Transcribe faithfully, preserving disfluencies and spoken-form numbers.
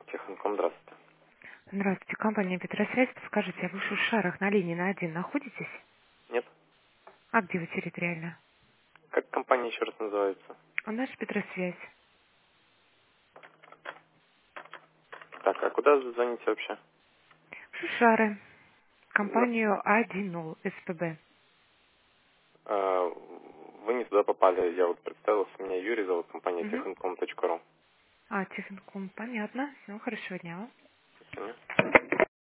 Техинком, здравствуйте. Здравствуйте, компания Петросвязь. Подскажите, а вы в Шушарах на линии на один находитесь? Нет? А где вы территориально? Как компания еще раз называется? У нас Петросвязь. Так, а куда вы звоните вообще? Шушары. За- Компанию А один СПБ. э, Вы не туда попали. Я вот представился. Меня Юрий зовут, компания Угу. техинком точка ру. А, Техникум, понятно. Всего хорошего дня вам. До свидания.